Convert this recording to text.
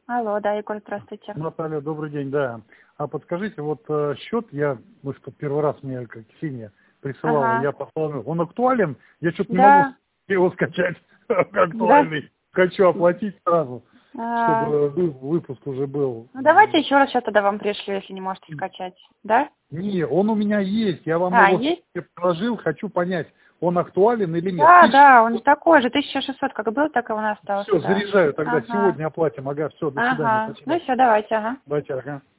Алло, да, Егор, здравствуйте. Наталья, добрый день, да. А подскажите, вот счет, вы что, первый раз мне, как Ксения, присылала, Ага, я посмотрел, он актуален? Я что-то не могу да, его скачать, да. актуальный. Хочу оплатить сразу, А, чтобы выпуск уже был. ну, давайте еще раз сейчас тогда вам пришлю, если не можете скачать. Да? Не, он у меня есть, я вам его Есть? предложил, хочу понять, он актуален или нет. Да, да, он такой же, 1600 как был, так и он остался, Все, да. заряжаю тогда, Ага, сегодня оплатим, ага, все, до свидания, ага. Ну спасибо. все, давайте, ага. Давайте, ага.